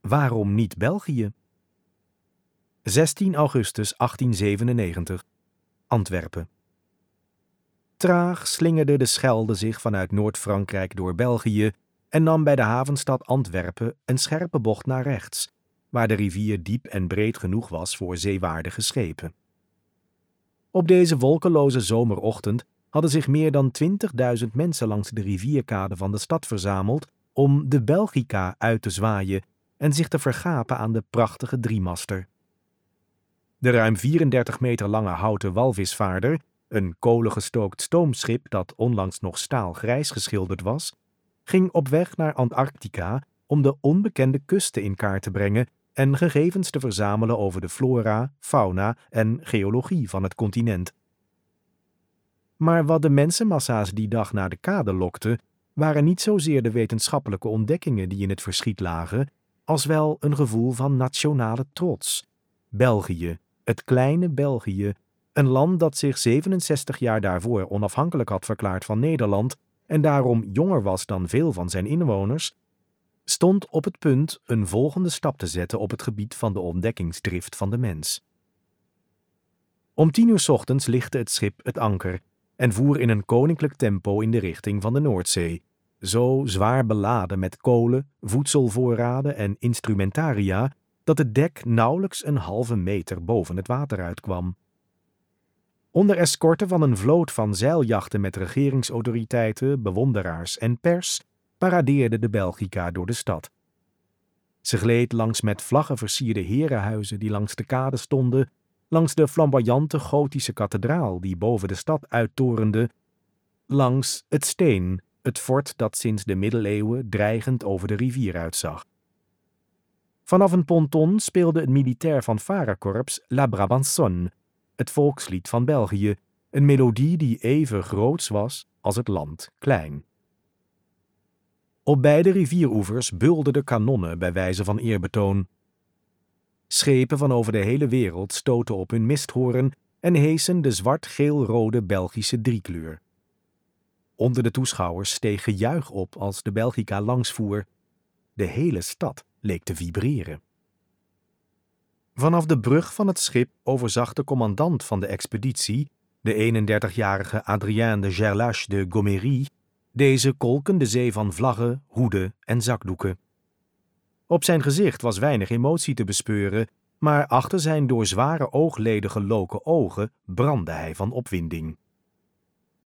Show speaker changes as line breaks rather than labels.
waarom niet België? 16 augustus 1897, Antwerpen. Traag slingerde de Schelde zich vanuit Noord-Frankrijk door België en nam bij de havenstad Antwerpen een scherpe bocht naar rechts, waar de rivier diep en breed genoeg was voor zeewaardige schepen. Op deze wolkeloze zomerochtend hadden zich meer dan 20.000 mensen langs de rivierkade van de stad verzameld om de Belgica uit te zwaaien en zich te vergapen aan de prachtige driemaster. De ruim 34 meter lange houten walvisvaarder, een kolengestookt stoomschip dat onlangs nog staalgrijs geschilderd was, ging op weg naar Antarctica om de onbekende kusten in kaart te brengen en gegevens te verzamelen over de flora, fauna en geologie van het continent. Maar wat de mensenmassa's die dag naar de kade lokte, waren niet zozeer de wetenschappelijke ontdekkingen die in het verschiet lagen, als wel een gevoel van nationale trots. België, het kleine België, een land dat zich 67 jaar daarvoor onafhankelijk had verklaard van Nederland en daarom jonger was dan veel van zijn inwoners, stond op het punt een volgende stap te zetten op het gebied van de ontdekkingsdrift van de mens. Om 10 uur 's ochtends lichtte het schip het anker en voer in een koninklijk tempo in de richting van de Noordzee, zo zwaar beladen met kolen, voedselvoorraden en instrumentaria dat het dek nauwelijks een halve meter boven het water uitkwam. Onder escorte van een vloot van zeiljachten met regeringsautoriteiten, bewonderaars en pers paradeerde de Belgica door de stad. Ze gleed langs met vlaggen versierde herenhuizen die langs de kade stonden, langs de flamboyante gotische kathedraal die boven de stad uittorende, langs het Steen, het fort dat sinds de middeleeuwen dreigend over de rivier uitzag. Vanaf een ponton speelde het militair fanfarekorps La Brabançonne, het volkslied van België, een melodie die even groots was als het land klein. Op beide rivieroevers bulden de kanonnen bij wijze van eerbetoon. Schepen van over de hele wereld stoten op hun misthoorn en heesen de zwart-geel-rode Belgische driekleur. Onder de toeschouwers steeg gejuich op als de Belgica langsvoer. De hele stad leek te vibreren. Vanaf de brug van het schip overzag de commandant van de expeditie, de 31-jarige Adrien de Gerlache de Gomery, deze kolkende zee van vlaggen, hoeden en zakdoeken. Op zijn gezicht was weinig emotie te bespeuren, maar achter zijn door zware oogleden geloken ogen brandde hij van opwinding.